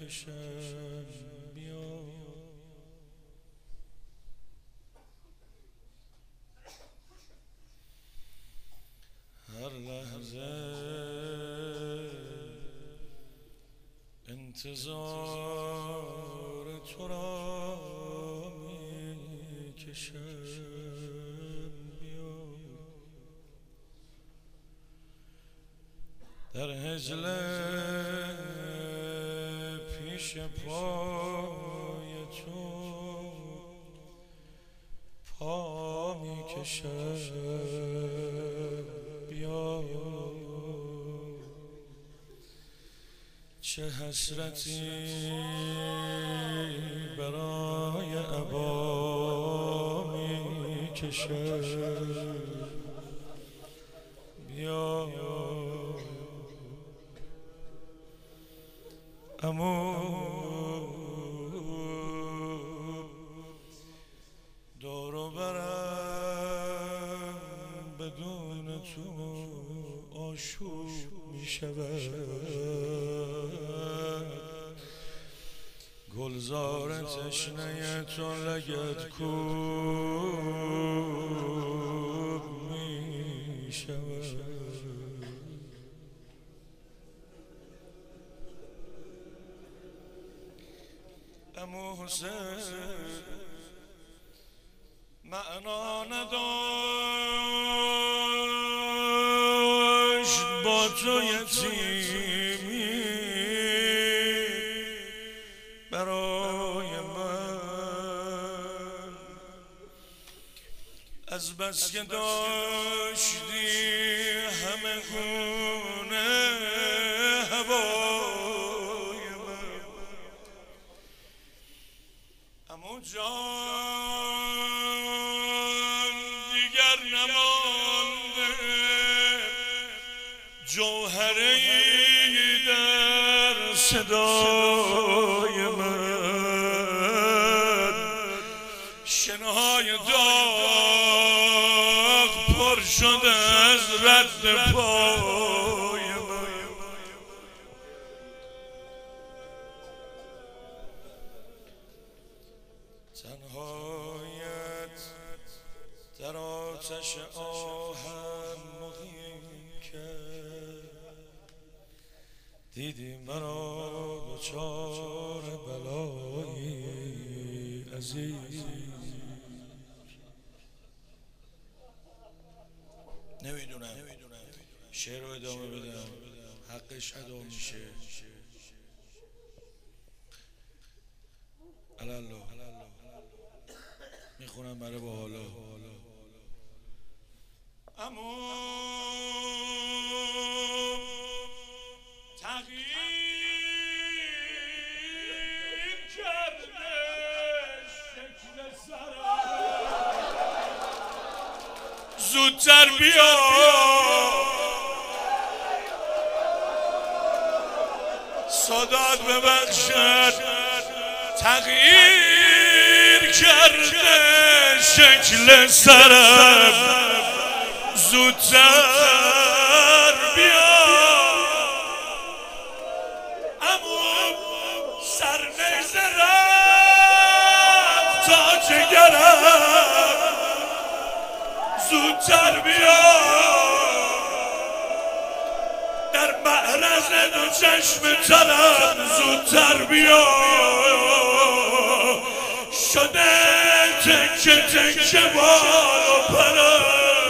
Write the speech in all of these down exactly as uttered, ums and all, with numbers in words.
میکشم بیا هر لحظه انتظار تو را میکشم بیا در هجل پیش پای تو پا میکشم بیا چه حسرتی برای عبا میکشم بیا امو دور و برم بدون تو آشوب می شود گلزار تشنه تو لگد کوب می شود امو حسین معنا نداشت با تو یتیمی برای من از بس که داشتی همه گونه هوای من امو جان دیگر نمانده جوهره ای در صدای من شنهای داغ پر شده از رد پای من تنهایت در آتش آهن مقیم کرد دیدی مرا دچار بلایی عزیز نمیدونم شعر رو ادامه بدم حقش ادا میشه الله میخونم برای با حالا اما تغییر کرده شکل سرم زودتر بیا سادات ببخشد تغییر کرده شکل سرم زودتر بیا اما سرنیزه رفت تا جگرم زودتر بیا در معرض دو چشم ترم زودتر بیا شده تکه تکه بال و پرم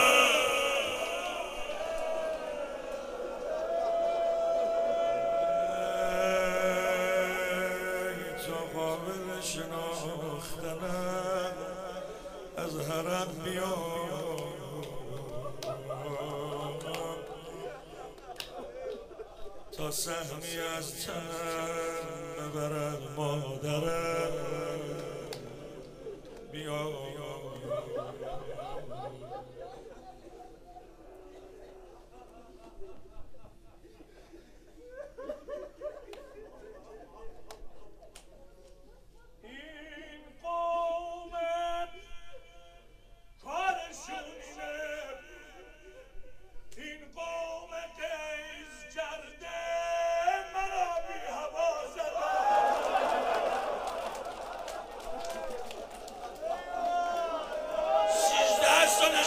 تو قابل شناختنم از حرم بیا تا سهمی از تن ببرد مادرم بیا کرده مرا بی هوا زدن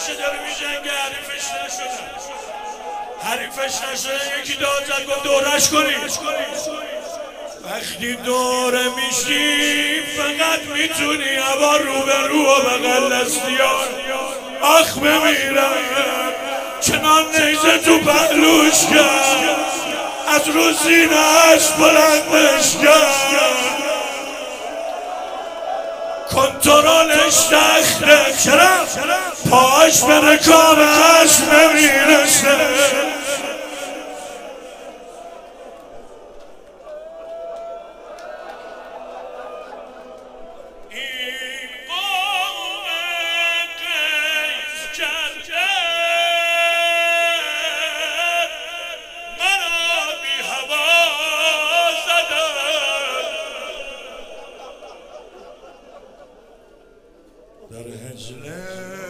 باشه داره میجنگه، حریفش نشده حریفش نشده یکی داد زد گفت دورش کنید. وقتی دوره میشی فقط میتونی هوا رو به رو و بغل دستیان آخ بمیرم چنان نیزه تو پهلوش کرد از رو سینه‌اش بلندش کرد کنترلش تخته چرا پاش به رکابش نمیرسه در هجله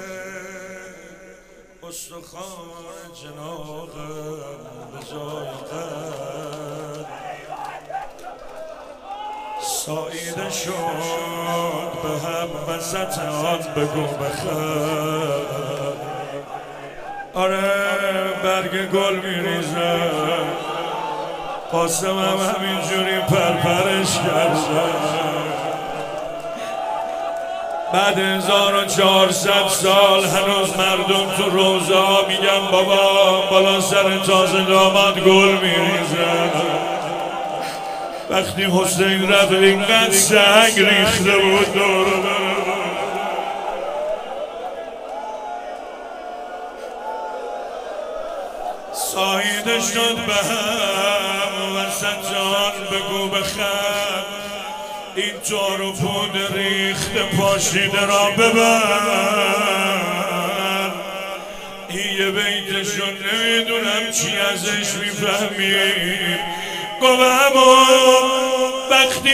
استخوان جناقم به جای قد ساییده شد به هم وسط آن بگو بخر آره برگ گل میریزه قاسم هم همینجوری پرپرش کرده بعد هزار و چهارصد سال هنوز مردم تو روزا میگن بابا بالا سر تازه داماد گل میریزن. وقتی حسین رفت اینقدر سنگ ریخته بود دور ساییده شد به هم وسط جان بگو بخم این تار و پود ریخته پاشیده را ببر این یه بیتشو نمیدونم چی ازش میفهمیم گوهم وقتی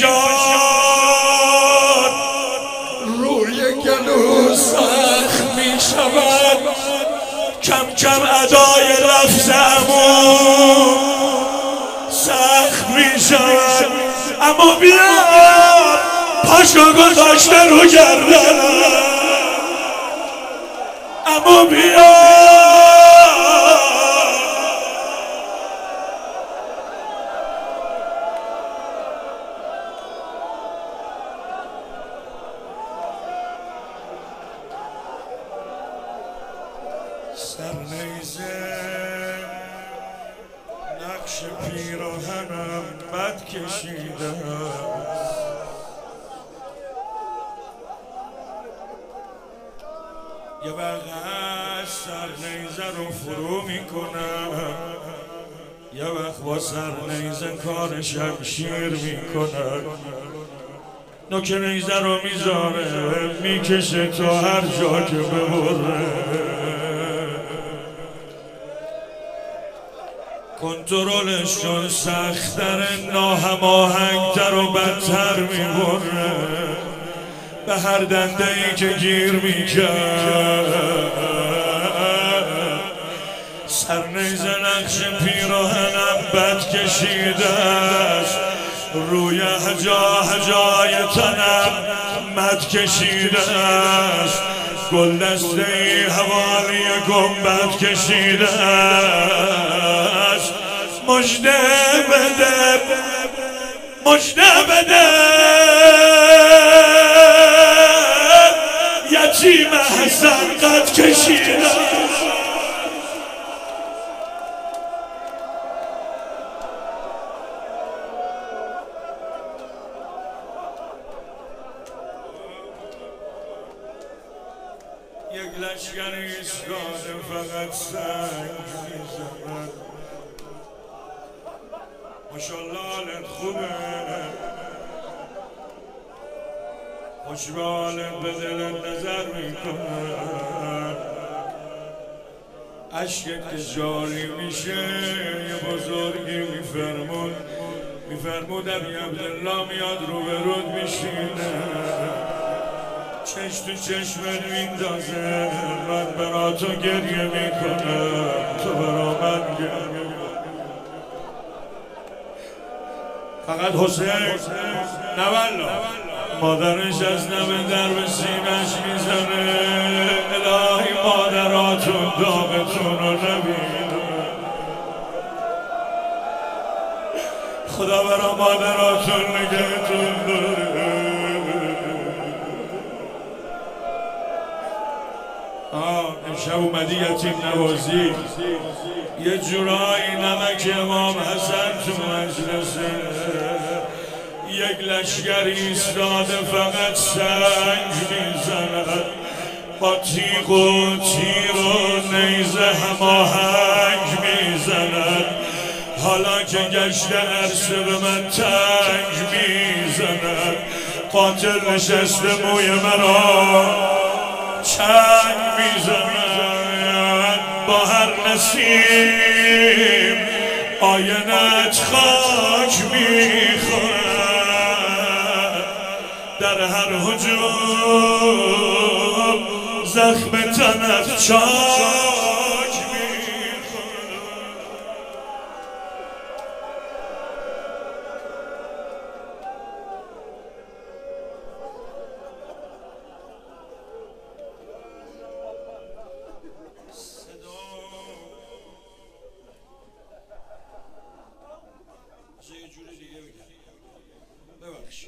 فشار روی گلو سخت میشود کم کم ادای لفظمون سخت میشود اما بیا پاشو گذاشته رو گردنم اما بیا سرنیزه نقش پیراهنم بد کشیدم یه وقت سرنیزه رو فرو میکنم یه وقت با سرنیزه کار شمشیر میکنم نوک نیزه رو میذاره میکشه تا هر جا که ببره کنترلشون سخت‌تر ناهماهنگ‌تر و بدتر میبره به هر دنده ای که گیر میکرد سرنیزه نقش پیراهنم بد کشیده است روی هجا هجای تنم مد کشیده است گل دسته ای حوالی گنبد کشیده است مژده بده مژده بده یتیم حسن قد کشیده یک لشگر ایستاده فقط سنگ میزند ماشالله حالت خوبه خوش به حالت به دلت نظر میکنم عشقت که جاری میشه یه بزرگی میفرمود میفرمود ابی عبدالله میاد رو به رود میشینه چشم تو چشمت میندازه من برا تو گریه میکنم تو برا من گریه فقط حسین نه والله مادرش از نم در به سینش میزنه الهی ما برا مادراتون نگهتون داره. آه امشب اومدی یتیم نوازی، یه جورایی نمک امام حسن تو مجلسه، یک لشگر ایستاده فقط سنگ میزند، با تیغ و تیر و نیزه هماهنگ میزند. حالا که گشته عرصه به من تنگ میزند، قاتل نشسته موی مرا چنگ میزند. با هر نسیم آینت خاک میخورد، در هر هجوم زخم تنت چاک میخورد. یه جوری دیگه میگم، ببخش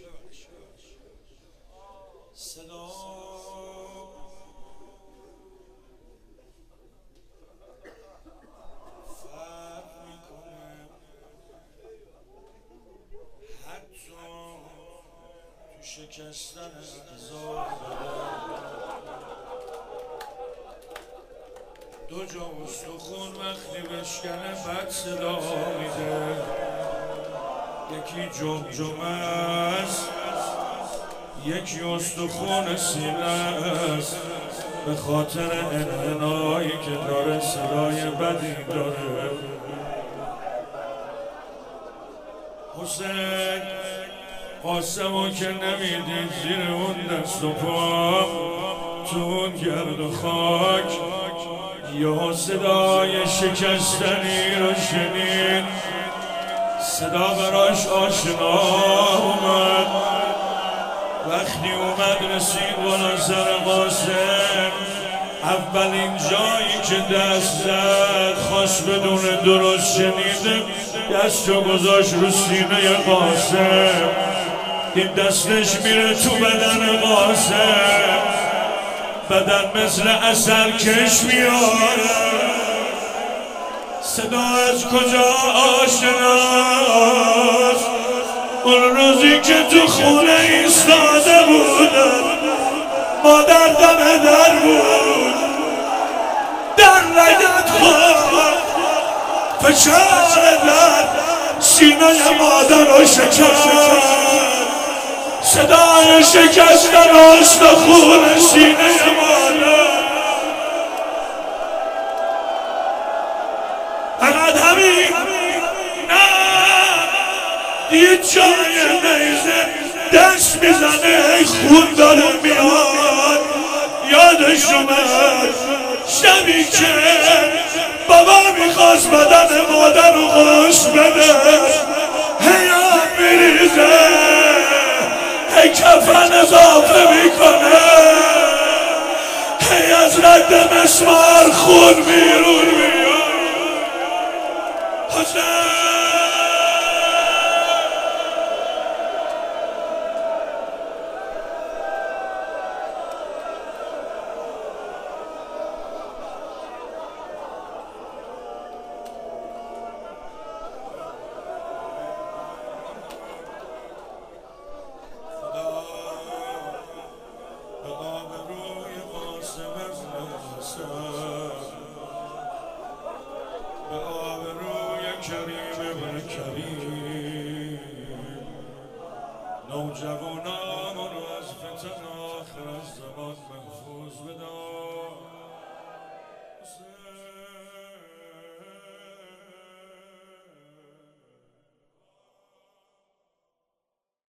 صدا فرق میکنه، حتی تو شکستن اعضا. دو جا استخون وقتی بشکنه بد صدا میده، یکی جمجمه است یکی استخون سینه است، به خاطر انحنایی که داره صدای بدی داره. حسین قاسمو که نمیدید زیر اون دست و پا تو اون گرد و خاک، یه صدای شکستنی رو شنید، صدا براش آشنا اومد. وقتی اومد رسید بالا سر قاسم، اولین جایی که دست زد خواست بدون درست شنیده، دستو گذاشت رو سینه قاسم. این دستش میره تو بدن قاسم، بدن مثل عسل کش میاره. صدا از کجا آشناست؟ اون روزی که تو خونه ایستاده بودن، مادر دم در بود، در رگت خورد، فشار در سینه مادر رو شکست. صدای شکستن استخون سینه مادر. فقط همین نه، یه جای نیزه دست میزنه، ای خون داره میاد. یادش اومد شبی که بابا میخواست بدن مادر رو غسل بده، هی آب میریزه، هی کفن اضافه میکنه، هی از رد مسمار خون بیرون میاد. حسین کریم ابن کریم، نوجوانان رو از فتن آخر از زمان محفوظ بدار.